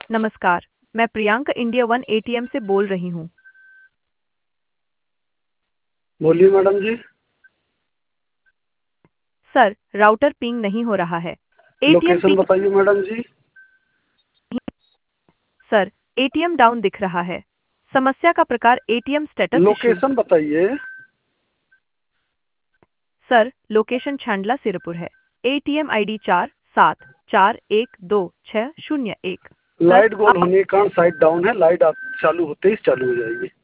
नमस्कार, मैं Priyanka India one ATM से बोल रही हूँ। बोलिए madam ji. Sir, router ping नहीं हो रहा है। ATM location ping. बताइए madam ji. Sir, ATM down दिख रहा है। समस्या का प्रकार एटीएम स्टेटस इशू। लोकेशन बताइए। सर, लोकेशन छांडला सिरपुर है। ATM ID 47412601। सर, लाइट गोल आप होने के कारण साइट डाउन है। लाइट आप चालू होते ही चालू हो जाएगी।